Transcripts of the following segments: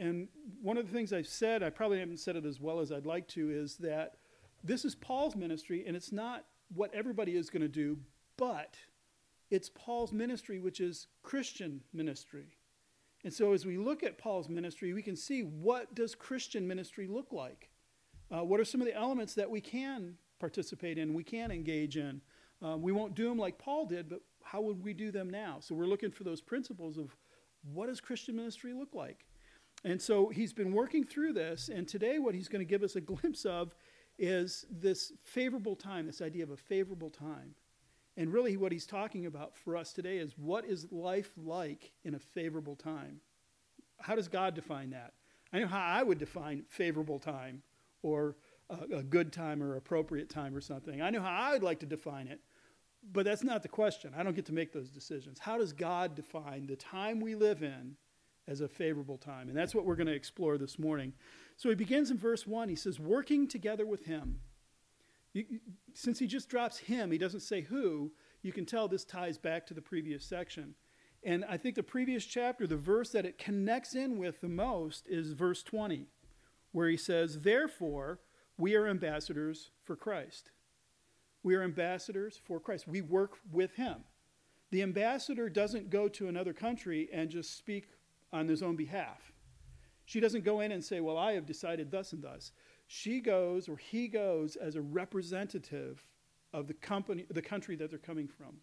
And one of the things I've said, I probably haven't said it as well as I'd like to, is that this is Paul's ministry, and it's not what everybody is going to do, but it's Paul's ministry, which is Christian ministry. And so as we look at Paul's ministry, we can see, what does Christian ministry look like? What are some of the elements that we can participate in, we can engage in? We won't do them like Paul did, but how would we do them now? So we're looking for those principles of, what does Christian ministry look like? And so he's been working through this, and today what he's going to give us a glimpse of is this favorable time, this idea of a favorable time. And really what he's talking about for us today is, what is life like in a favorable time? How does God define that? I know how I would define favorable time, or a good time, or appropriate time, or something. I know how I would like to define it, but that's not the question. I don't get to make those decisions. How does God define the time we live in as a favorable time? And that's what we're going to explore this morning. So he begins in verse 1. He says, working together with him. Since he just drops him, he doesn't say who, you can tell this ties back to the previous section. And I think the previous chapter, the verse that it connects in with the most is verse 20, where he says, therefore, we are ambassadors for Christ. We are ambassadors for Christ. We work with him. The ambassador doesn't go to another country and just speak on his own behalf. She doesn't go in and say, well, I have decided thus and thus. She goes, or he goes, as a representative of the country that they're coming from.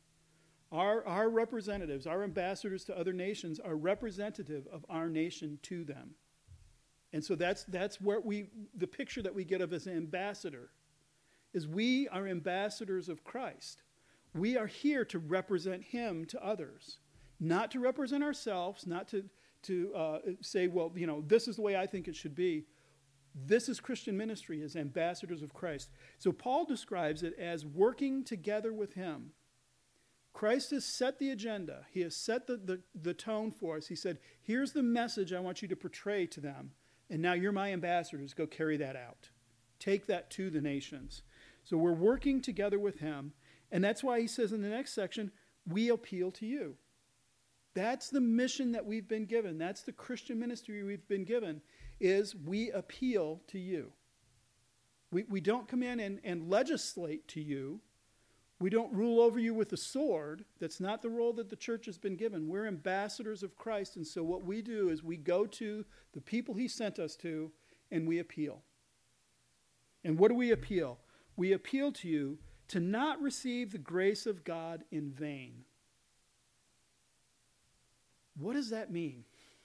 Our representatives, our ambassadors to other nations, are representative of our nation to them. And so that's where the picture that we get of as an ambassador is, we are ambassadors of Christ. We are here to represent him to others, not to represent ourselves, not to say, well, this is the way I think it should be. This is Christian ministry, as ambassadors of Christ. So Paul describes it as working together with him. Christ has set the agenda. He has set the tone for us. He said, here's the message I want you to portray to them. And now you're my ambassadors. Go carry that out. Take that to the nations. So we're working together with him. And that's why he says in the next section, we appeal to you. That's the mission that we've been given. That's the Christian ministry we've been given, is we appeal to you. We don't come in and legislate to you. We don't rule over you with a sword. That's not the role that the church has been given. We're ambassadors of Christ, and so what we do is we go to the people he sent us to, and we appeal. And what do we appeal? We appeal to you to not receive the grace of God in vain. What does that mean?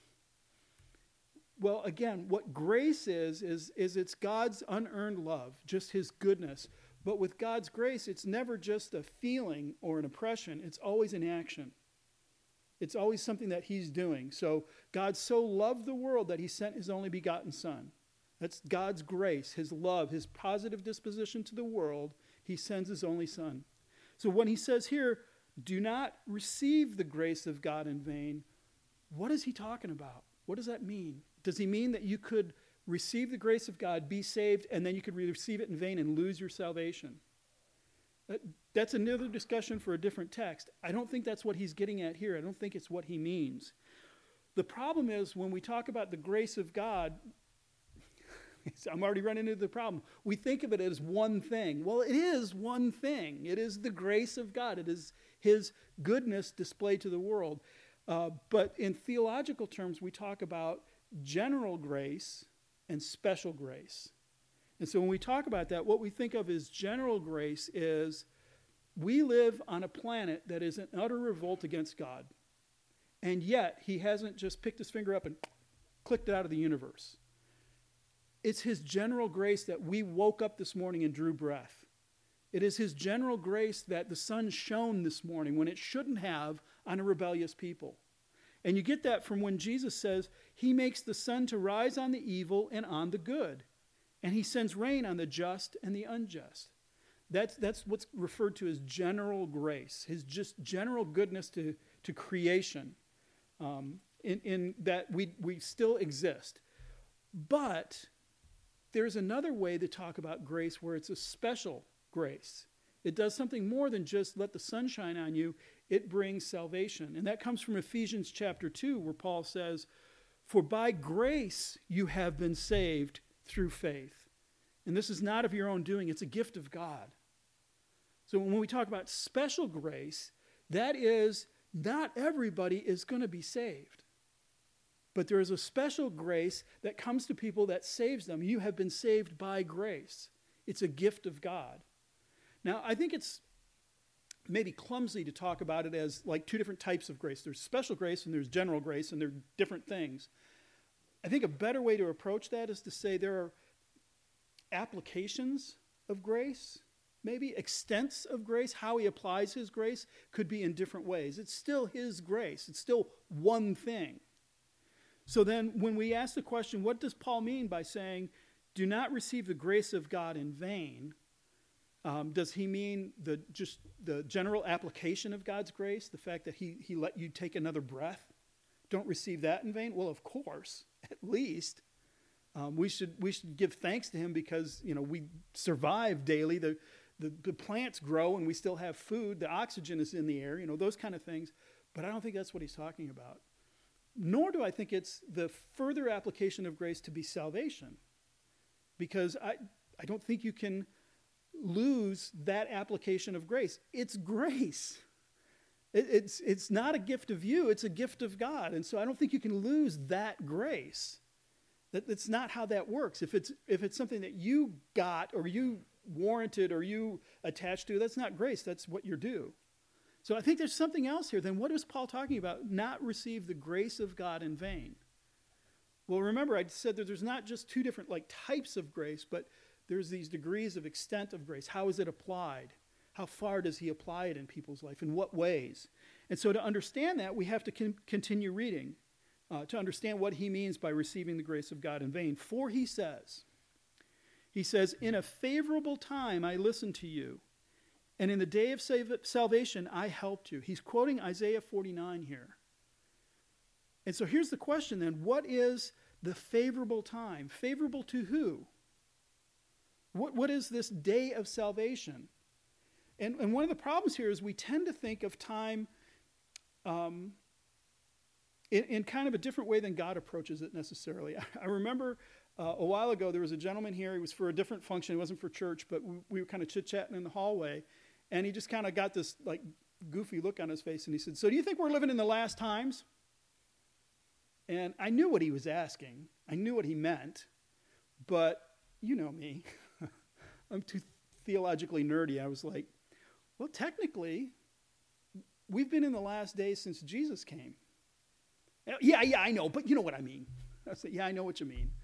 Well, again, what grace is it's God's unearned love, just his goodness. But with God's grace, it's never just a feeling or an impression. It's always an action. It's always something that he's doing. So God so loved the world that he sent his only begotten Son. That's God's grace, his love, his positive disposition to the world. He sends his only Son. So when he says here, do not receive the grace of God in vain, what is he talking about? What does that mean? Does he mean that you could receive the grace of God, be saved, and then you could receive it in vain and lose your salvation? That's another discussion for a different text. I don't think that's what he's getting at here. I don't think it's what he means. The problem is, when we talk about the grace of God, I'm already running into the problem. We think of it as one thing. Well, it is one thing. It is the grace of God. It is his goodness displayed to the world. But in theological terms, we talk about general grace and special grace. And so when we talk about that, what we think of as general grace is, we live on a planet that is in utter revolt against God. And yet, he hasn't just picked his finger up and clicked it out of the universe. It's his general grace that we woke up this morning and drew breath. It is his general grace that the sun shone this morning when it shouldn't have on a rebellious people. And you get that from when Jesus says he makes the sun to rise on the evil and on the good. And he sends rain on the just and the unjust. That's what's referred to as general grace, his just general goodness to creation, in that we still exist. But there's another way to talk about grace where it's a special grace. It does something more than just let the sun shine on you. It brings salvation. And that comes from Ephesians chapter 2, where Paul says, For by grace you have been saved through faith. And this is not of your own doing, it's a gift of God. So when we talk about special grace, that is, not everybody is going to be saved. But there is a special grace that comes to people that saves them. You have been saved by grace. It's a gift of God. Now, I think it's maybe clumsy to talk about it as like two different types of grace. There's special grace and there's general grace, and they're different things. I think a better way to approach that is to say there are applications of grace, maybe extents of grace. How he applies his grace could be in different ways. It's still his grace. It's still one thing. So then when we ask the question, what does Paul mean by saying, do not receive the grace of God in vain? Does he mean just the general application of God's grace, the fact that he let you take another breath? Don't receive that in vain? Well, of course, at least. We should give thanks to him because, we survive daily. The plants grow and we still have food. The oxygen is in the air, those kind of things. But I don't think that's what he's talking about. Nor do I think it's the further application of grace to be salvation. Because I don't think you can lose that application of grace. It's grace. It's not a gift of you, it's a gift of God. And so I don't think you can lose that grace. That's not how that works. If it's something that you got or you warranted or you attached to, that's not grace, that's what you're due. So I think there's something else here. Then what is Paul talking about? Not receive the grace of God in vain. Well, remember I said that there's not just two different types of grace, but there's these degrees of extent of grace. How is it applied? How far does he apply it in people's life? In what ways? And so to understand that, we have to continue reading to understand what he means by receiving the grace of God in vain. For he says, in a favorable time I listened to you, and in the day of salvation I helped you. He's quoting Isaiah 49 here. And so here's the question then. What is the favorable time? Favorable to who? What is this day of salvation? And one of the problems here is we tend to think of time in kind of a different way than God approaches it necessarily. I remember a while ago there was a gentleman here. He was for a different function. It wasn't for church, but we were kind of chit-chatting in the hallway. And he just kind of got this goofy look on his face. And he said, so do you think we're living in the last times? And I knew what he was asking. I knew what he meant. But you know me. I'm too theologically nerdy. I was like, well, technically, we've been in the last days since Jesus came. Yeah, I know, but you know what I mean. I said, yeah, I know what you mean.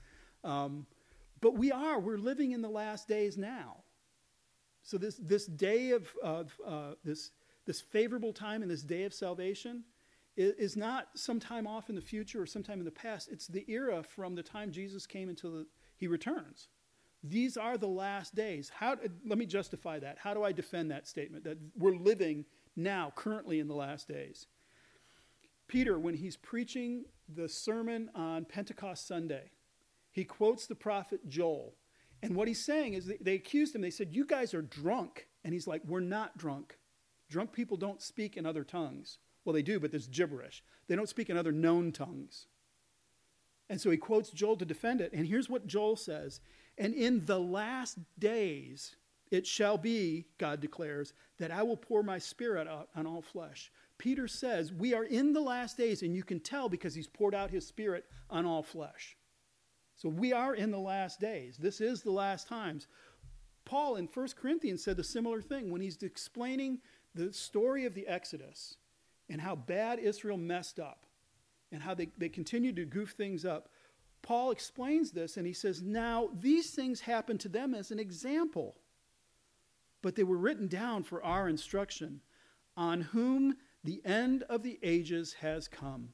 But we're living in the last days now. So this day of this favorable time and this day of salvation is not sometime off in the future or sometime in the past. It's the era from the time Jesus came until he returns. These are the last days. Let me justify that. How do I defend that statement, that we're living now, currently in the last days? Peter, when he's preaching the sermon on Pentecost Sunday, he quotes the prophet Joel. And what he's saying is they accused him. They said, you guys are drunk. And he's like, we're not drunk. Drunk people don't speak in other tongues. Well, they do, but there's gibberish. They don't speak in other known tongues. And so he quotes Joel to defend it. And here's what Joel says. And in the last days it shall be, God declares, that I will pour my spirit out on all flesh. Peter says we are in the last days, and you can tell because he's poured out his spirit on all flesh. So we are in the last days. This is the last times. Paul in 1 Corinthians said a similar thing when he's explaining the story of the Exodus and how bad Israel messed up and how they continued to goof things up. Paul explains this and he says, now these things happened to them as an example, but they were written down for our instruction, on whom the end of the ages has come.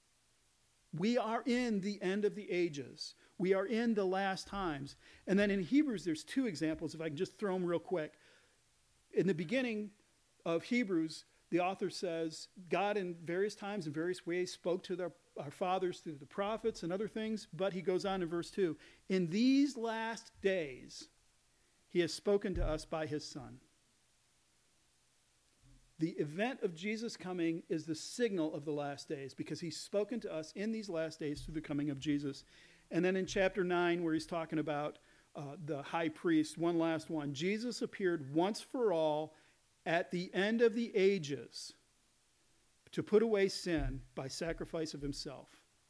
We are in the end of the ages. We are in the last times. And then in Hebrews, there's two examples, if I can just throw them real quick. In the beginning of Hebrews, the author says, God in various times and various ways spoke to our fathers through the prophets and other things. But he goes on in verse 2, in these last days, he has spoken to us by his Son. The event of Jesus coming is the signal of the last days because he's spoken to us in these last days through the coming of Jesus. And then in chapter 9, where he's talking about the high priest, one last one. Jesus appeared once for all at the end of the ages to put away sin by sacrifice of himself.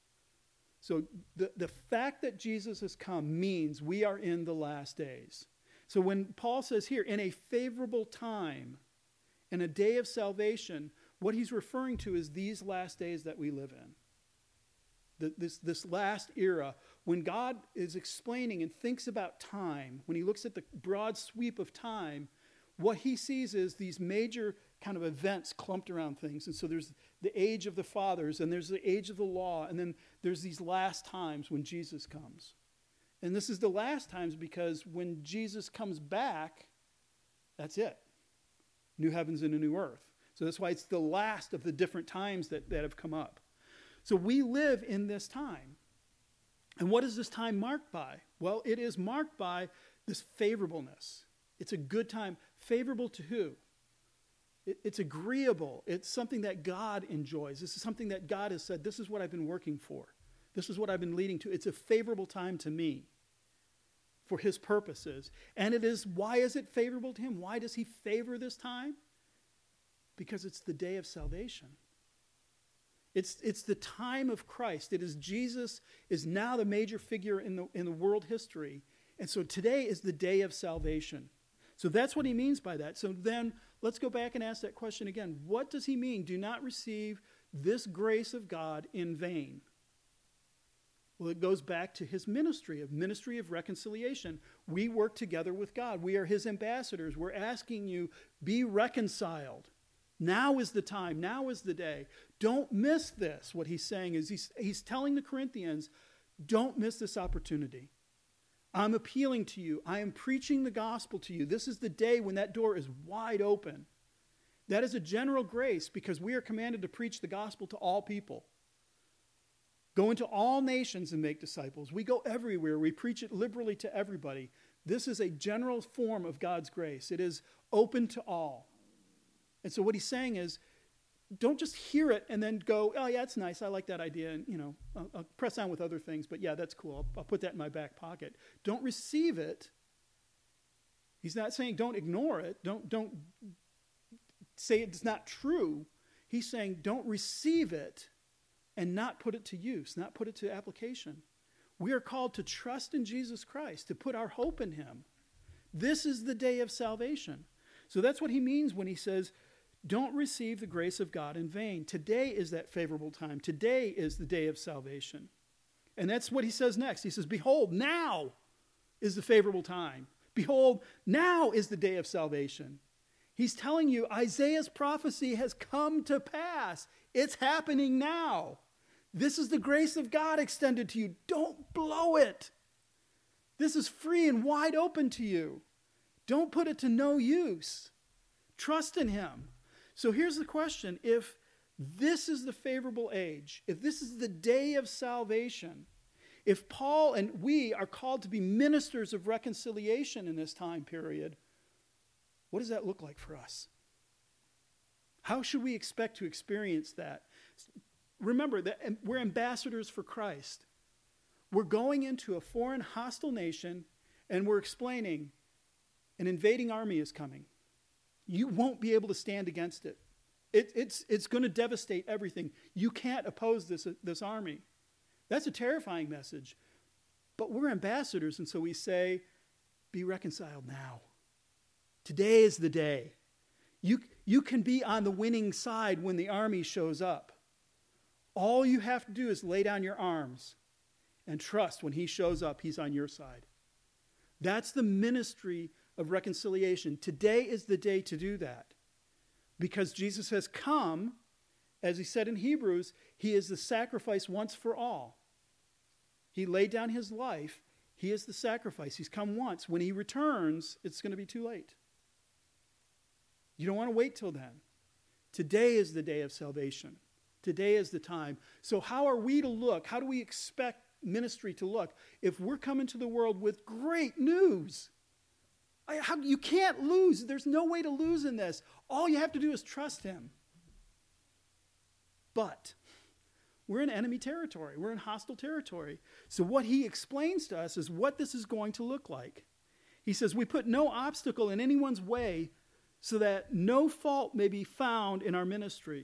So the fact that Jesus has come means we are in the last days. So when Paul says here, in a favorable time, in a day of salvation, what he's referring to is these last days that we live in. This last era, when God is explaining and thinks about time, when he looks at the broad sweep of time, what he sees is these major kind of events clumped around things. And so there's the age of the fathers, and there's the age of the law, and then there's these last times when Jesus comes. And this is the last times because when Jesus comes back, that's it. New heavens and a new earth. So that's why it's the last of the different times that have come up. So we live in this time. And what is this time marked by? Well, it is marked by this favorableness. It's a good time. Favorable to who? It's agreeable. It's something that God enjoys. This is something that God has said, this is what I've been working for. This is what I've been leading to. It's a favorable time to me for his purposes. And it is, why is it favorable to him? Why does he favor this time? Because it's the day of salvation. It's the time of Christ. It is Jesus is now the major figure in the world history. And so today is the day of salvation. So that's what he means by that. So then let's go back and ask that question again. What does he mean? Do not receive this grace of God in vain. Well, it goes back to his ministry of reconciliation. We work together with God. We are his ambassadors. We're asking you, be reconciled. Now is the time. Now is the day. Don't miss this. What he's saying is he's telling the Corinthians, don't miss this opportunity. I'm appealing to you. I am preaching the gospel to you. This is the day when that door is wide open. That is a general grace because we are commanded to preach the gospel to all people. Go into all nations and make disciples. We go everywhere. We preach it liberally to everybody. This is a general form of God's grace. It is open to all. And so what he's saying is, don't just hear it and then go, oh yeah, it's nice. I like that idea. And, I'll press on with other things. But yeah, that's cool. I'll put that in my back pocket. Don't receive it. He's not saying don't ignore it. Don't say it's not true. He's saying don't receive it and not put it to use, not put it to application. We are called to trust in Jesus Christ, to put our hope in him. This is the day of salvation. So that's what he means when he says, don't receive the grace of God in vain. Today is that favorable time. Today is the day of salvation. And that's what he says next. He says, behold, now is the favorable time. Behold, now is the day of salvation. He's telling you Isaiah's prophecy has come to pass. It's happening now. This is the grace of God extended to you. Don't blow it. This is free and wide open to you. Don't put it to no use. Trust in him. So here's the question. If this is the favorable age, if this is the day of salvation, if Paul and we are called to be ministers of reconciliation in this time period, what does that look like for us? How should we expect to experience that? Remember that we're ambassadors for Christ. We're going into a foreign hostile nation and we're explaining an invading army is coming. You won't be able to stand against it. It's going to devastate everything. You can't oppose this army. That's a terrifying message. But we're ambassadors, and so we say, be reconciled now. Today is the day. You can be on the winning side when the army shows up. All you have to do is lay down your arms and trust when he shows up, he's on your side. That's the ministry of reconciliation. Today is the day to do that. Because Jesus has come, as he said in Hebrews, he is the sacrifice once for all. He laid down his life. He is the sacrifice. He's come once. When he returns, it's going to be too late. You don't want to wait till then. Today is the day of salvation. Today is the time. So how are we to look? How do we expect ministry to look if we're coming to the world with great news? You can't lose. There's no way to lose in this. All you have to do is trust him. But we're in enemy territory. We're in hostile territory. So what he explains to us is what this is going to look like. He says, we put no obstacle in anyone's way so that no fault may be found in our ministry.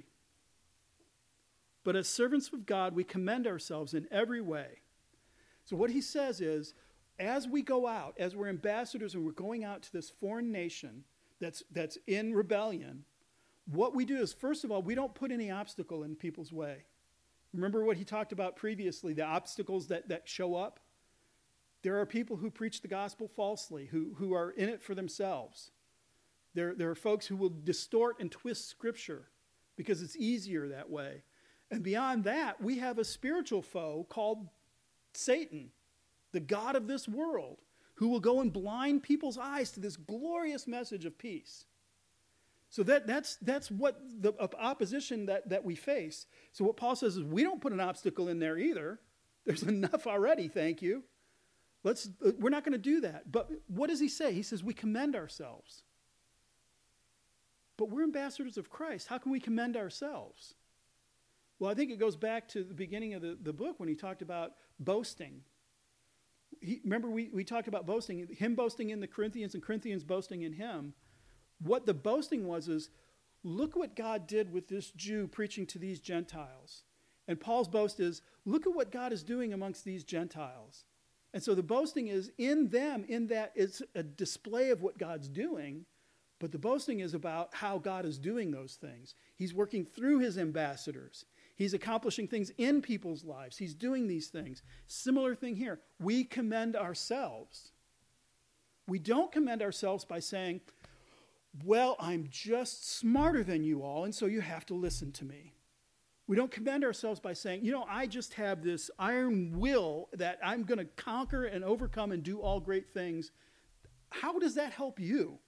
But as servants of God, we commend ourselves in every way. So what he says is, as we go out, as we're ambassadors and we're going out to this foreign nation that's in rebellion, what we do is, first of all, we don't put any obstacle in people's way. Remember what he talked about previously, the obstacles that show up? There are people who preach the gospel falsely, who are in it for themselves. There are folks who will distort and twist Scripture because it's easier that way. And beyond that, we have a spiritual foe called Satan, the god of this world, who will go and blind people's eyes to this glorious message of peace. So that's what the opposition that we face. So what Paul says is, we don't put an obstacle in there either. There's enough already, thank you. We're not going to do that. But what does he say? He says we commend ourselves. But we're ambassadors of Christ. How can we commend ourselves? Well, I think it goes back to the beginning of the book when he talked about boasting. Remember, we talked about boasting, him boasting in the Corinthians and Corinthians boasting in him. What the boasting was is, look what God did with this Jew preaching to these Gentiles. And Paul's boast is, look at what God is doing amongst these Gentiles. And so the boasting is in them, in that it's a display of what God's doing, but the boasting is about how God is doing those things. He's working through his ambassadors. He's accomplishing things in people's lives. He's doing these things. Similar thing here. We commend ourselves. We don't commend ourselves by saying, well, I'm just smarter than you all, and so you have to listen to me. We don't commend ourselves by saying, I just have this iron will that I'm going to conquer and overcome and do all great things. How does that help you?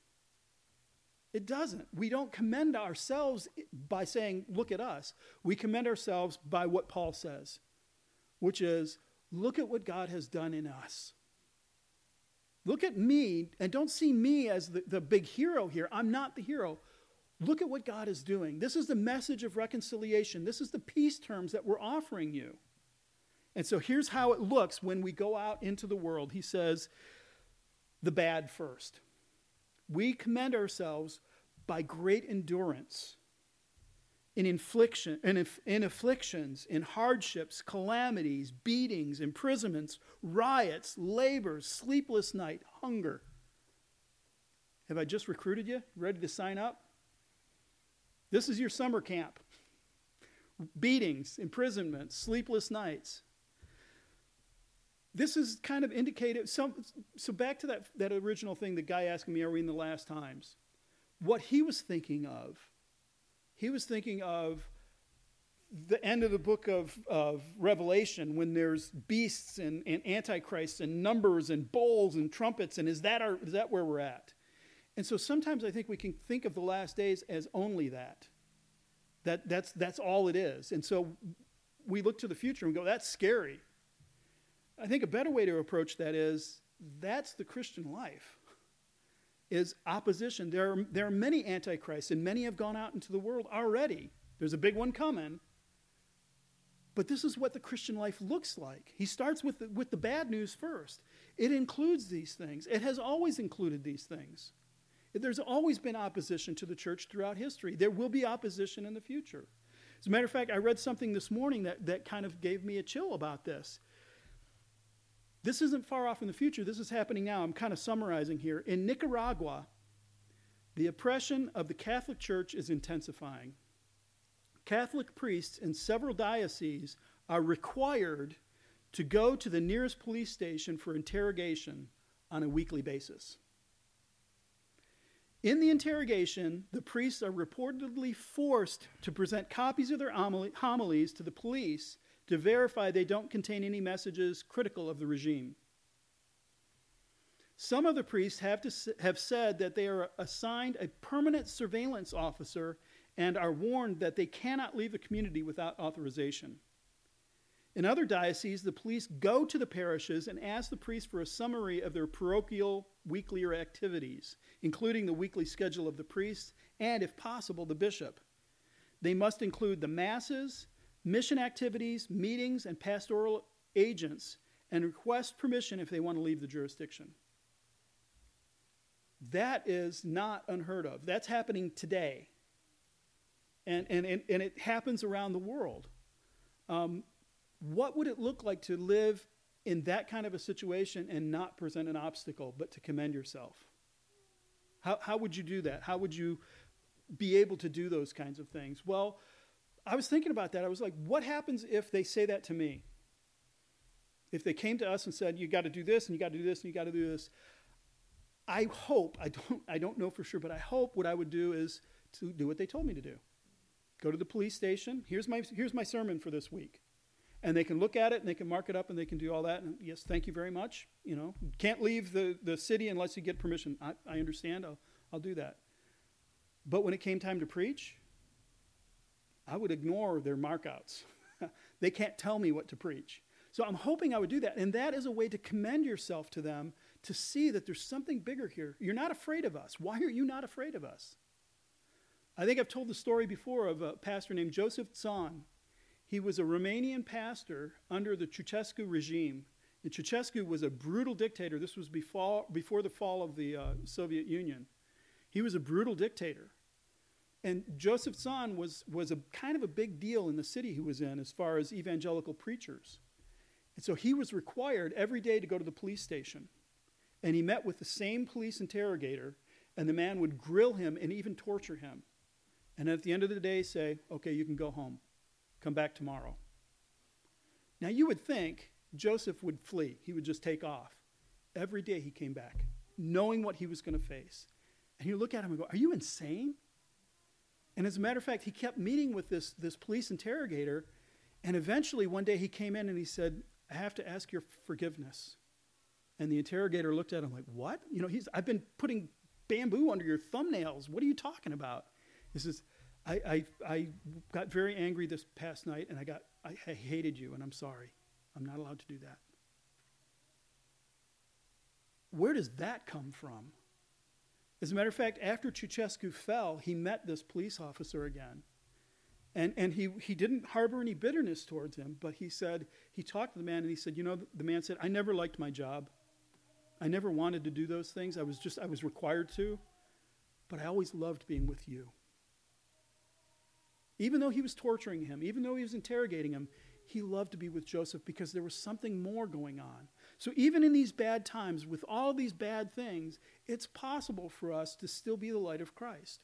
It doesn't. We don't commend ourselves by saying, look at us. We commend ourselves by what Paul says, which is, look at what God has done in us. Look at me, and don't see me as the big hero here. I'm not the hero. Look at what God is doing. This is the message of reconciliation. This is the peace terms that we're offering you. And so here's how it looks when we go out into the world. He says, the bad first. We commend ourselves by great endurance in afflictions, in hardships, calamities, beatings, imprisonments, riots, labors, sleepless night, hunger. Have I just recruited you? Ready to sign up? This is your summer camp. Beatings, imprisonments, sleepless nights. This is kind of indicated. So back to that original thing, the guy asking me, are we in the last times? What he was thinking of the end of the book of Revelation, when there's beasts and antichrists and numbers and bowls and trumpets, and is that where we're at? And so sometimes I think we can think of the last days as only that. That's all it is. And so we look to the future and go, that's scary. I think a better way to approach that is, that's the Christian life, is opposition. There are many antichrists, and many have gone out into the world already. There's a big one coming. But this is what the Christian life looks like. He starts with the bad news first. It includes these things. It has always included these things. There's always been opposition to the church throughout history. There will be opposition in the future. As a matter of fact, I read something this morning that kind of gave me a chill about this. This isn't far off in the future. This is happening now. I'm kind of summarizing here. In Nicaragua, the oppression of the Catholic Church is intensifying. Catholic priests in several dioceses are required to go to the nearest police station for interrogation on a weekly basis. In the interrogation, the priests are reportedly forced to present copies of their homilies to the police to verify they don't contain any messages critical of the regime. Some of the priests have said that they are assigned a permanent surveillance officer and are warned that they cannot leave the community without authorization. In other dioceses, the police go to the parishes and ask the priest for a summary of their parochial weekly activities, including the weekly schedule of the priest and, if possible, the bishop. They must include the masses, mission activities, meetings, and pastoral agents, and request permission if they want to leave the jurisdiction. That is not unheard of. That's happening today. And it happens around the world. What would it look like to live in that kind of a situation and not present an obstacle, but to commend yourself? How would you do that? How would you be able to do those kinds of things? Well, I was thinking about that. I was like, what happens if they say that to me? If they came to us and said, you got to do this, and you got to do this, and you got to do this. I hope, I don't know for sure, but I hope what I would do is to do what they told me to do. Go to the police station. Here's my sermon for this week. And they can look at it, and they can mark it up, and they can do all that. And yes, thank you very much. You know, can't leave the city unless you get permission. I understand. I'll do that. But when it came time to preach, I would ignore their markouts. They can't tell me what to preach. So I'm hoping I would do that. And that is a way to commend yourself to them, to see that there's something bigger here. You're not afraid of us. Why are you not afraid of us? I think I've told the story before of a pastor named Joseph Tson. He was a Romanian pastor under the Ceausescu regime. And Ceausescu was a brutal dictator. This was before the fall of the Soviet Union. He was a brutal dictator. And Joseph Tson was a kind of a big deal in the city he was in as far as evangelical preachers. And so he was required every day to go to the police station. And he met with the same police interrogator, and the man would grill him and even torture him. And at the end of the day say, okay, you can go home. Come back tomorrow. Now you would think Joseph would flee. He would just take off. Every day he came back, knowing what he was going to face. And you look at him and go, are you insane? And as a matter of fact, he kept meeting with this police interrogator, and eventually one day he came in and he said, I have to ask your forgiveness. And the interrogator looked at him like, what? You know, I've been putting bamboo under your thumbnails. What are you talking about? He says, I got very angry this past night, and I hated you, and I'm sorry. I'm not allowed to do that. Where does that come from? As a matter of fact, after Ceausescu fell, he met this police officer again. And he didn't harbor any bitterness towards him, but he talked to the man, and he said, you know, the man said, I never liked my job. I never wanted to do those things. I was required to, but I always loved being with you. Even though he was torturing him, even though he was interrogating him, he loved to be with Joseph because there was something more going on. So even in these bad times, with all these bad things, it's possible for us to still be the light of Christ.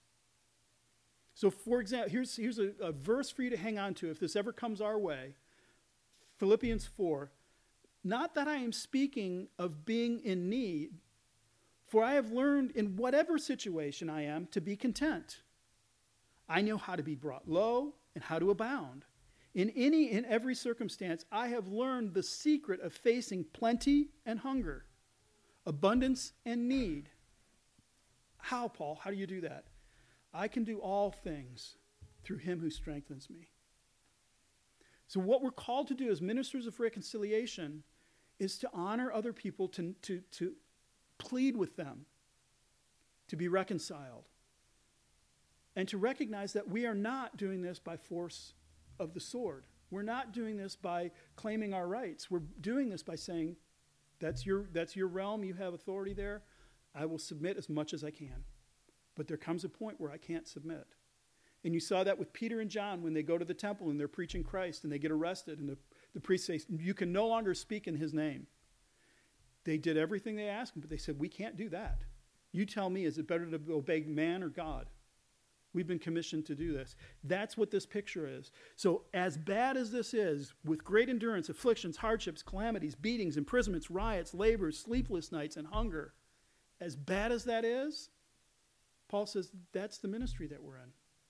So for example, here's a verse for you to hang on to if this ever comes our way. Philippians 4. Not that I am speaking of being in need, for I have learned in whatever situation I am to be content. I know how to be brought low and how to abound. In any and every circumstance, I have learned the secret of facing plenty and hunger, abundance and need. How, Paul? How do you do that? I can do all things through him who strengthens me. So what we're called to do as ministers of reconciliation is to honor other people, to plead with them, to be reconciled, and to recognize that we are not doing this by force of the sword. We're not doing this by claiming our rights. We're doing this by saying, that's your realm, you have authority there. I will submit as much as I can. But there comes a point where I can't submit. And you saw that with Peter and John when they go to the temple and they're preaching Christ and they get arrested and the priest says, you can no longer speak in his name. They did everything they asked him, but they said, we can't do that. You tell me, is it better to obey man or God? We've been commissioned to do this. That's what this picture is. So as bad as this is, with great endurance, afflictions, hardships, calamities, beatings, imprisonments, riots, labors, sleepless nights, and hunger, as bad as that is, Paul says that's the ministry that we're in.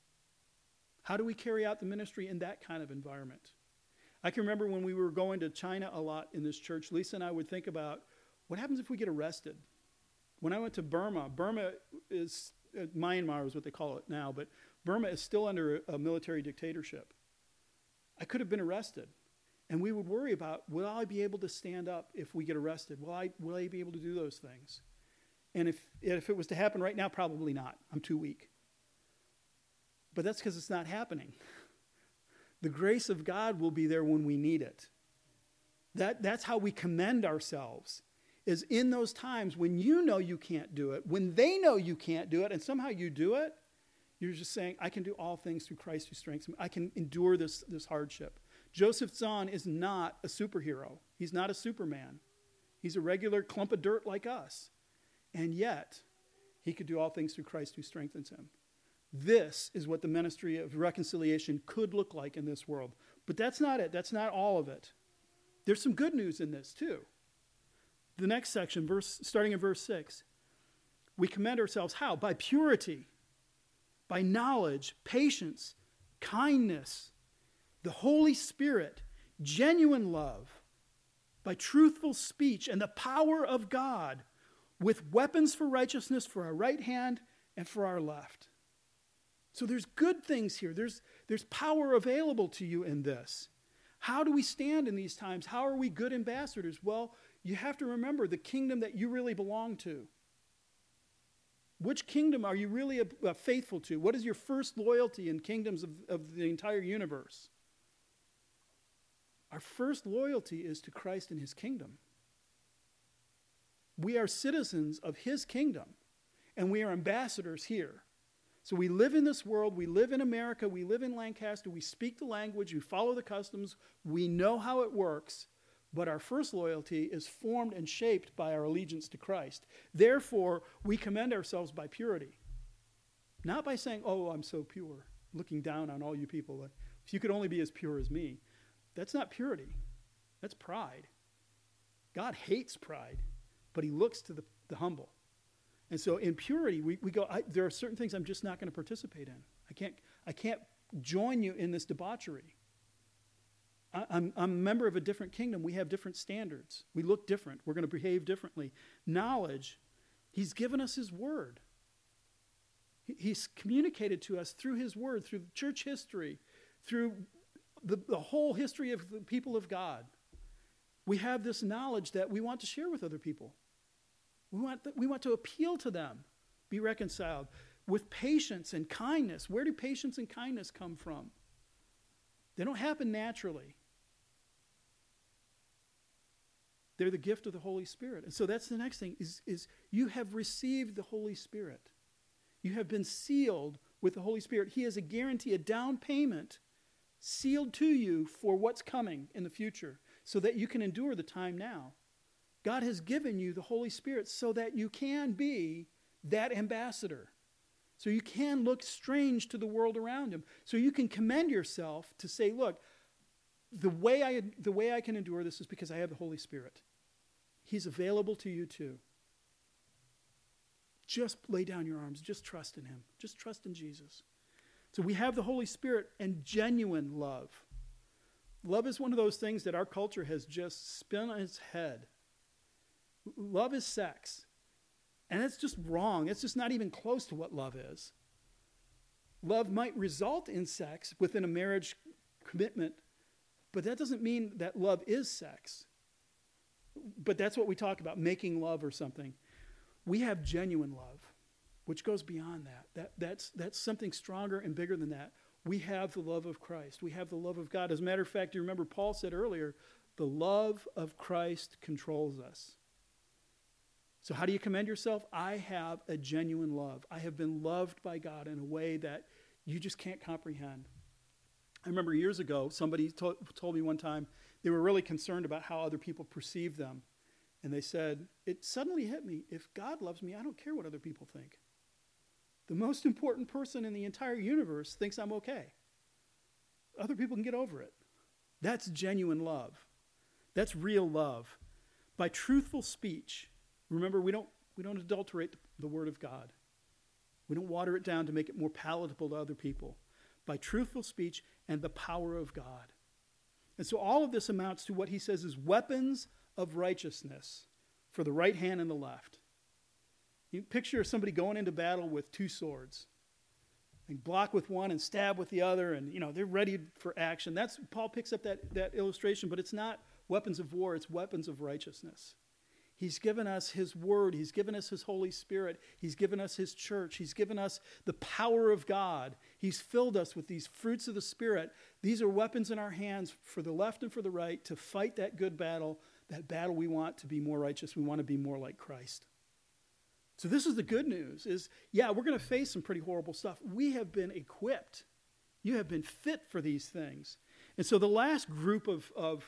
How do we carry out the ministry in that kind of environment? I can remember when we were going to China a lot in this church, Lisa and I would think about, what happens if we get arrested? When I went to Burma is, Myanmar is what they call it now, but Burma is still under a military dictatorship. I could have been arrested. And we would worry about, will I be able to stand up if we get arrested? Will I be able to do those things? And if it was to happen right now, probably not. I'm too weak. But that's because it's not happening. The grace of God will be there when we need it. That's how we commend ourselves, is in those times when you know you can't do it, when they know you can't do it, and somehow you do it, you're just saying, I can do all things through Christ who strengthens me. I can endure this hardship. Joseph Tson is not a superhero. He's not a Superman. He's a regular clump of dirt like us. And yet, he could do all things through Christ who strengthens him. This is what the ministry of reconciliation could look like in this world. But that's not it. That's not all of it. There's some good news in this too. The next section, starting in verse 6. We commend ourselves how? By purity, by knowledge, patience, kindness, the Holy Spirit, genuine love, by truthful speech and the power of God, with weapons for righteousness for our right hand and for our left. So there's good things here. There's power available to you in this. How do we stand in these times? How are we good ambassadors? Well, you have to remember the kingdom that you really belong to. Which kingdom are you really faithful to? What is your first loyalty in kingdoms of the entire universe? Our first loyalty is to Christ and his kingdom. We are citizens of his kingdom, and we are ambassadors here. So we live in this world, we live in America, we live in Lancaster, we speak the language, we follow the customs, we know how it works, but our first loyalty is formed and shaped by our allegiance to Christ. Therefore, we commend ourselves by purity. Not by saying, oh, I'm so pure, looking down on all you people. If you could only be as pure as me. That's not purity. That's pride. God hates pride, but he looks to the humble. And so in purity, we go, there are certain things I'm just not going to participate in. I can't join you in this debauchery. I'm a member of a different kingdom. We have different standards. We look different. We're going to behave differently. Knowledge, he's given us his word. He's communicated to us through his word, through church history, through the whole history of the people of God. We have this knowledge that we want to share with other people. We want to appeal to them, be reconciled with patience and kindness. Where do patience and kindness come from? They don't happen naturally. They're the gift of the Holy Spirit. And so that's the next thing, is you have received the Holy Spirit. You have been sealed with the Holy Spirit. He is a guarantee, a down payment sealed to you for what's coming in the future so that you can endure the time now. God has given you the Holy Spirit so that you can be that ambassador. So you can look strange to the world around him. So you can commend yourself to say, look, the way I can endure this is because I have the Holy Spirit. He's available to you too. Just lay down your arms. Just trust in him. Just trust in Jesus. So we have the Holy Spirit and genuine love. Love is one of those things that our culture has just spun on its head. Love is sex. And that's just wrong. It's just not even close to what love is. Love might result in sex within a marriage commitment, but that doesn't mean that love is sex. But that's what we talk about, making love or something. We have genuine love, which goes beyond that. That's something stronger and bigger than that. We have the love of Christ. We have the love of God. As a matter of fact, you remember Paul said earlier, the love of Christ controls us. So how do you commend yourself? I have a genuine love. I have been loved by God in a way that you just can't comprehend. I remember years ago, somebody told me one time they were really concerned about how other people perceive them. And they said, it suddenly hit me, if God loves me, I don't care what other people think. The most important person in the entire universe thinks I'm okay. Other people can get over it. That's genuine love. That's real love. By truthful speech. Remember, we don't adulterate the word of God. We don't water it down to make it more palatable to other people. By truthful speech and the power of God. And so all of this amounts to what he says is weapons of righteousness for the right hand and the left. You picture somebody going into battle with two swords. They block with one and stab with the other, and they're ready for action. That's Paul picks up that illustration, but it's not weapons of war, it's weapons of righteousness. He's given us his word. He's given us his Holy Spirit. He's given us his church. He's given us the power of God. He's filled us with these fruits of the Spirit. These are weapons in our hands for the left and for the right to fight that good battle, that battle we want to be more righteous. We want to be more like Christ. So this is the good news is, we're going to face some pretty horrible stuff. We have been equipped. You have been fit for these things. And so the last group of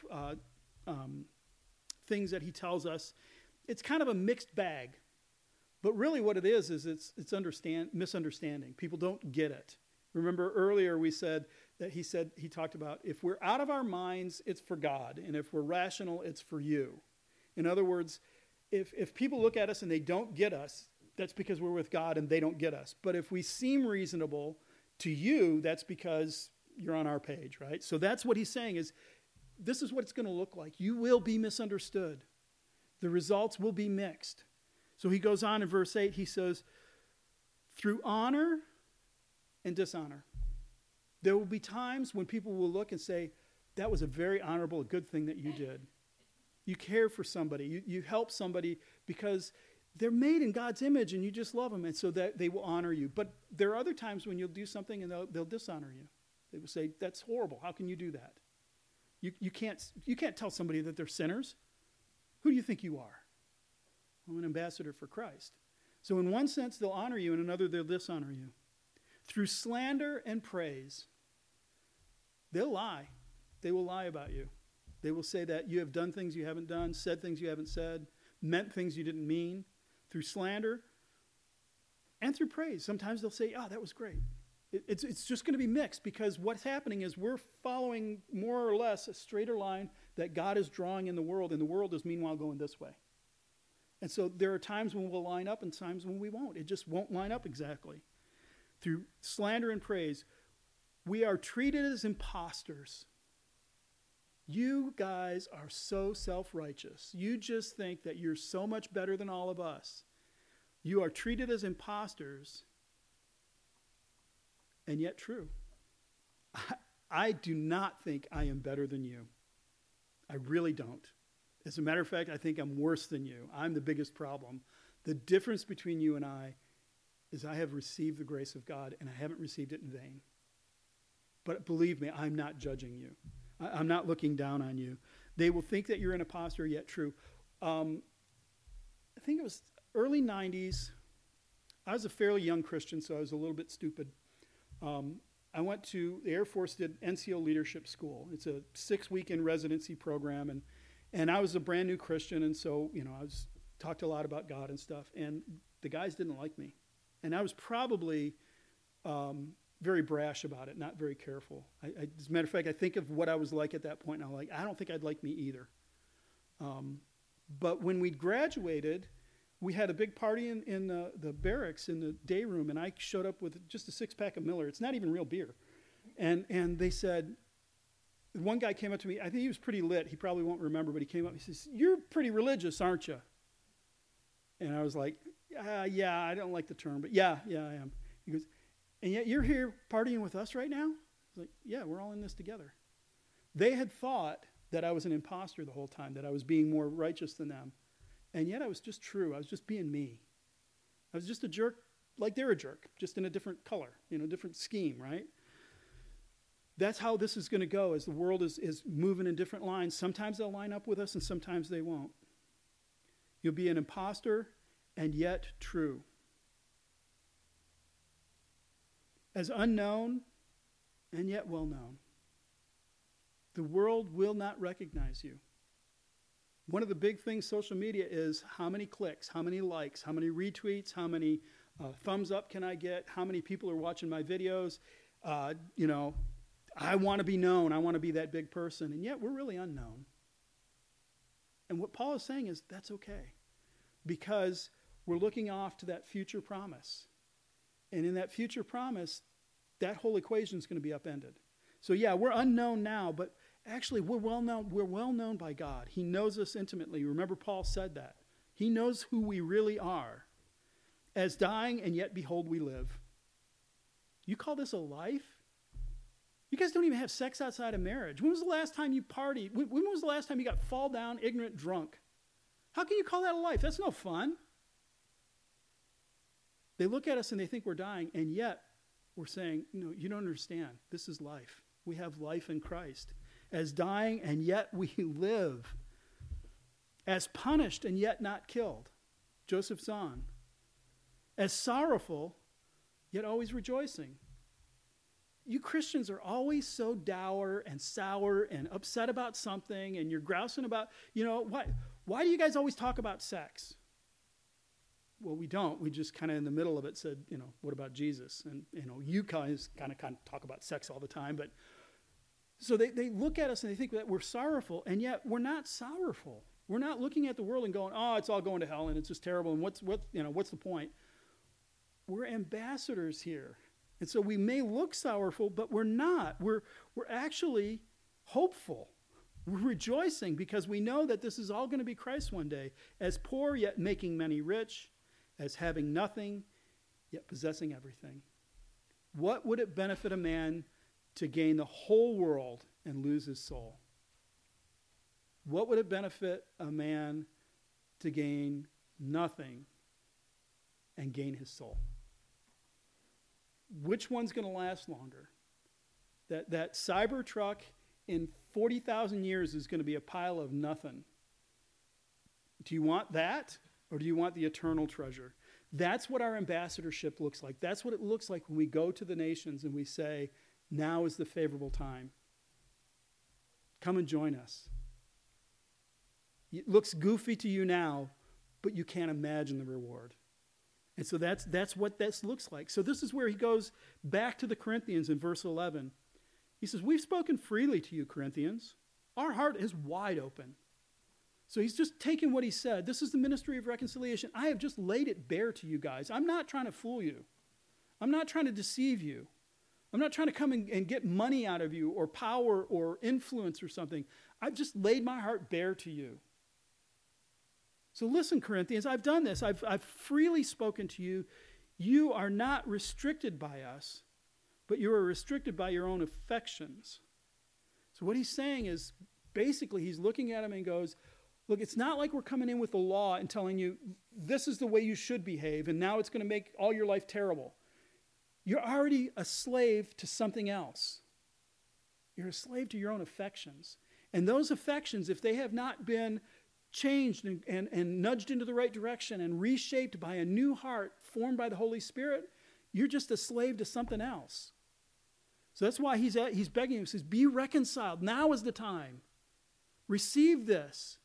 things that he tells us, it's kind of a mixed bag. But really what it is it's misunderstanding. People don't get it. Remember earlier we said he talked about if we're out of our minds, it's for God. And if we're rational, it's for you. In other words, if people look at us and they don't get us, that's because we're with God and they don't get us. But if we seem reasonable to you, that's because you're on our page, right? So that's what he's saying is, this is what it's going to look like. You will be misunderstood. The results will be mixed. So he goes on in verse 8, he says, through honor and dishonor. There will be times when people will look and say, that was a very honorable, a good thing that you did. You care for somebody. You help somebody because they're made in God's image and you just love them, and so that they will honor you. But there are other times when you'll do something and they'll dishonor you. They will say, that's horrible. How can you do that? You can't tell somebody that they're sinners. Who do you think you are? I'm an ambassador for Christ. So in one sense, they'll honor you. In another, they'll dishonor you. Through slander and praise, they'll lie. They will lie about you. They will say that you have done things you haven't done, said things you haven't said, meant things you didn't mean. Through slander and through praise. Sometimes they'll say, that was great. It's just going to be mixed because what's happening is we're following more or less a straighter line that God is drawing in the world, and the world is meanwhile going this way. And so there are times when we'll line up and times when we won't. It just won't line up exactly. Through slander and praise, we are treated as imposters. You guys are so self-righteous. You just think that you're so much better than all of us. You are treated as imposters. And yet true. I do not think I am better than you. I really don't. As a matter of fact, I think I'm worse than you. I'm the biggest problem. The difference between you and I is I have received the grace of God, and I haven't received it in vain. But believe me, I'm not judging you. I'm not looking down on you. They will think that you're an imposter, yet true. I think it was early 90s. I was a fairly young Christian, so I was a little bit stupid. I went to, the Air Force did NCO Leadership School. It's a 6-weekend residency program, and I was a brand new Christian, and so, I was talked a lot about God and stuff, and the guys didn't like me. And I was probably very brash about it, not very careful. As a matter of fact, I think of what I was like at that point, and I'm like, I don't think I'd like me either. But when we graduated, we had a big party in the barracks in the day room, and I showed up with just a 6-pack of Miller. It's not even real beer. And they said, one guy came up to me. I think he was pretty lit. He probably won't remember, but he came up and he says, "You're pretty religious, aren't you?" And I was like, yeah, I don't like the term, but yeah, I am. He goes, "And yet you're here partying with us right now?" I was like, "Yeah, we're all in this together." They had thought that I was an imposter the whole time, that I was being more righteous than them. And yet I was just true. I was just being me. I was just a jerk like they're a jerk, just in a different color, different scheme, right? That's how this is going to go as the world is moving in different lines. Sometimes they'll line up with us and sometimes they won't. You'll be an imposter and yet true. As unknown and yet well known. The world will not recognize you. One of the big things social media is how many clicks, how many likes, how many retweets, how many thumbs up can I get, how many people are watching my videos. I want to be known. I want to be that big person. And yet we're really unknown. And what Paul is saying is that's okay. Because we're looking off to that future promise. And in that future promise, that whole equation is going to be upended. So yeah, we're unknown now, but actually we're well known. We're well known by God. He knows us intimately. Remember Paul said that. He knows who we really are. As dying, and yet behold we live. You call this a life? You guys don't even have sex outside of marriage. When was the last time you partied? When was the last time you got fall down, ignorant, drunk? How can you call that a life? That's no fun. They look at us and they think we're dying, and yet we're saying, no, you don't understand. This is life. We have life in Christ. As dying, and yet we live. As punished, and yet not killed. Joseph Zahn. As sorrowful, yet always rejoicing. You Christians are always so dour and sour and upset about something, and you're grousing about, why do you guys always talk about sex? Well, we don't. We just kind of in the middle of it said, what about Jesus? And, you guys kind of talk about sex all the time. But so they look at us and they think that we're sorrowful, and yet we're not sorrowful. We're not looking at the world and going, oh, it's all going to hell and it's just terrible. And what's the point? We're ambassadors here. And so we may look sorrowful, but we're not. We're actually hopeful. We're rejoicing because we know that this is all going to be Christ one day. As poor, yet making many rich. As having nothing, yet possessing everything. What would it benefit a man to gain the whole world and lose his soul? What would it benefit a man to gain nothing and gain his soul? Which one's going to last longer? That Cybertruck in 40,000 years is going to be a pile of nothing. Do you want that? Or do you want the eternal treasure? That's what our ambassadorship looks like. That's what it looks like when we go to the nations and we say, now is the favorable time. Come and join us. It looks goofy to you now, but you can't imagine the reward. And so that's what this looks like. So this is where he goes back to the Corinthians in verse 11. He says, we've spoken freely to you, Corinthians. Our heart is wide open. So he's just taken what he said. This is the ministry of reconciliation. I have just laid it bare to you guys. I'm not trying to fool you. I'm not trying to deceive you. I'm not trying to come and get money out of you or power or influence or something. I've just laid my heart bare to you. So listen, Corinthians, I've done this. I've freely spoken to you. You are not restricted by us, but you are restricted by your own affections. So what he's saying is, basically, he's looking at him and goes, look, it's not like we're coming in with the law and telling you, this is the way you should behave, and now it's going to make all your life terrible. You're already a slave to something else. You're a slave to your own affections. And those affections, if they have not been changed and nudged into the right direction and reshaped by a new heart formed by the Holy Spirit, you're just a slave to something else. So that's why he's begging him. He says, be reconciled. Now is the time. Receive this.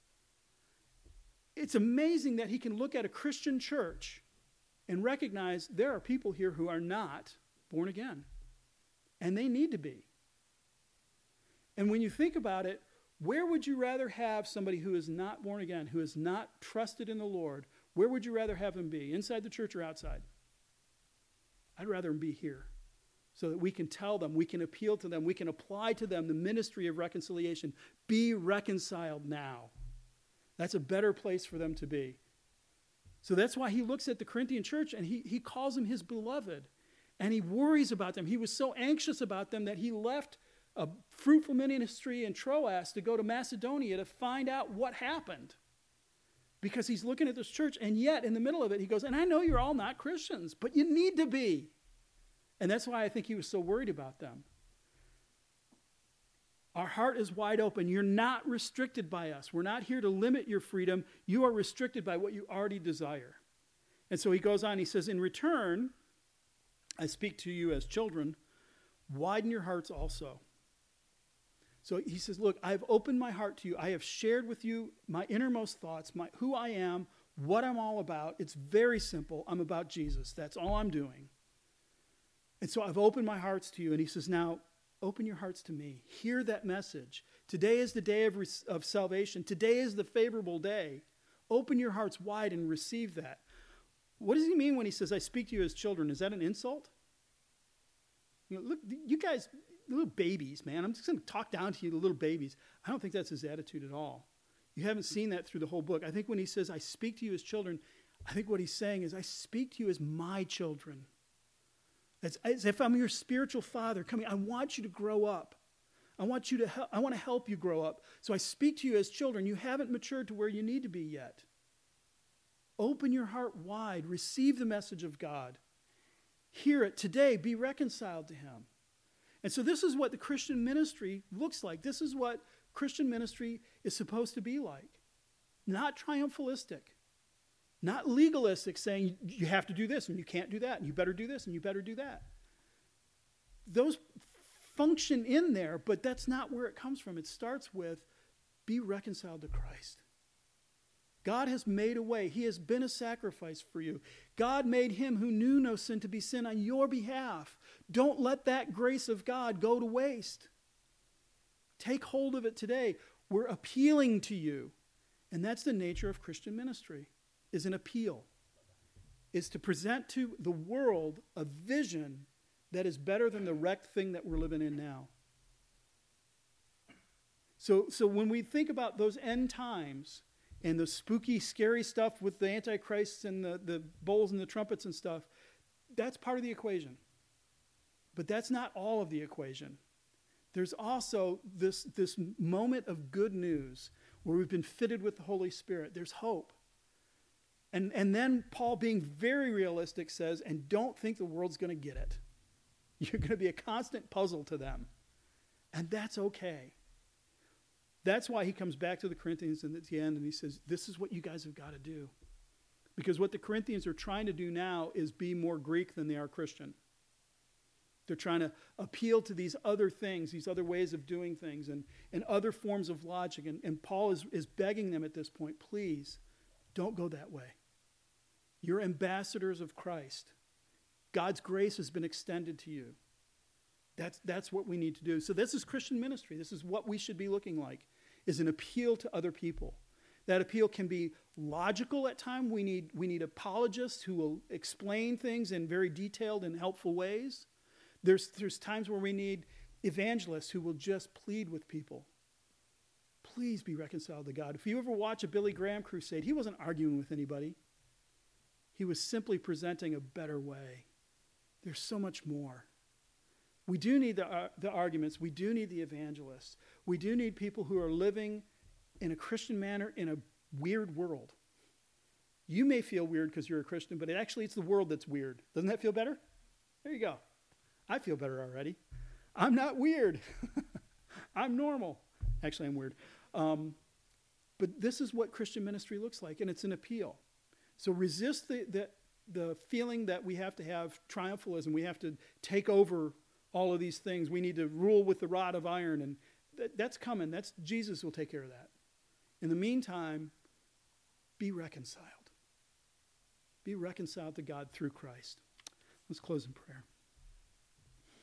It's amazing that he can look at a Christian church and recognize there are people here who are not born again. And they need to be. And when you think about it, where would you rather have somebody who is not born again, who is not trusted in the Lord? Where would you rather have them be, inside the church or outside? I'd rather them be here so that we can tell them, we can appeal to them, we can apply to them the ministry of reconciliation. Be reconciled now. That's a better place for them to be. So that's why he looks at the Corinthian church and he calls them his beloved. And he worries about them. He was so anxious about them that he left a fruitful ministry in Troas to go to Macedonia to find out what happened. Because he's looking at this church, and yet in the middle of it, he goes, and I know you're all not Christians, but you need to be. And that's why I think he was so worried about them. Our heart is wide open. You're not restricted by us. We're not here to limit your freedom. You are restricted by what you already desire. And so he goes on, he says, in return, I speak to you as children, widen your hearts also. So he says, look, I've opened my heart to you. I have shared with you my innermost thoughts, who I am, what I'm all about. It's very simple. I'm about Jesus. That's all I'm doing. And so I've opened my hearts to you. And he says, now, open your hearts to me. Hear that message. Today is the day of salvation. Today is the favorable day. Open your hearts wide and receive that. What does he mean when he says, I speak to you as children? Is that an insult? Look, you guys, little babies, man. I'm just going to talk down to you, the little babies. I don't think that's his attitude at all. You haven't seen that through the whole book. I think when he says, I speak to you as children, I think what he's saying is, I speak to you as my children. as if I'm your spiritual father coming. I want you to grow up. I want to help you grow up. So I speak to you as children. You haven't matured to where you need to be yet. Open your heart wide. Receive the message of God. Hear it today. Be reconciled to him. And so this is what the Christian ministry looks like. This is what Christian ministry is supposed to be like. Not triumphalistic. Not legalistic, saying you have to do this and you can't do that and you better do this and you better do that. Those function in there, but that's not where it comes from. It starts with be reconciled to Christ. God has made a way. He has been a sacrifice for you. God made him who knew no sin to be sin on your behalf. Don't let that grace of God go to waste. Take hold of it today. We're appealing to you. And that's the nature of Christian ministry, is an appeal. Is to present to the world a vision that is better than the wrecked thing that we're living in now. So when we think about those end times and the spooky, scary stuff with the Antichrists and the bowls and the trumpets and stuff, that's part of the equation. But that's not all of the equation. There's also this moment of good news where we've been fitted with the Holy Spirit. There's hope. And then Paul, being very realistic, says, and don't think the world's going to get it. You're going to be a constant puzzle to them. And that's okay. That's why he comes back to the Corinthians at the end and he says, this is what you guys have got to do. Because what the Corinthians are trying to do now is be more Greek than they are Christian. They're trying to appeal to these other things, these other ways of doing things and other forms of logic. And Paul is begging them at this point, please, don't go that way. You're ambassadors of Christ. God's grace has been extended to you. That's what we need to do. So this is Christian ministry. This is what we should be looking like, is an appeal to other people. That appeal can be logical at times. We need apologists who will explain things in very detailed and helpful ways. There's times where we need evangelists who will just plead with people. Please be reconciled to God. If you ever watch a Billy Graham crusade, he wasn't arguing with anybody. He was simply presenting a better way. There's so much more. We do need the arguments. We do need the evangelists. We do need people who are living in a Christian manner in a weird world. You may feel weird because you're a Christian, but it's the world that's weird. Doesn't that feel better? There you go. I feel better already. I'm not weird. I'm normal. Actually, I'm weird. But this is what Christian ministry looks like, and it's an appeal. So resist the feeling that we have to have triumphalism. We have to take over all of these things. We need to rule with the rod of iron, and that's coming. Jesus will take care of that. In the meantime, be reconciled. Be reconciled to God through Christ. Let's close in prayer.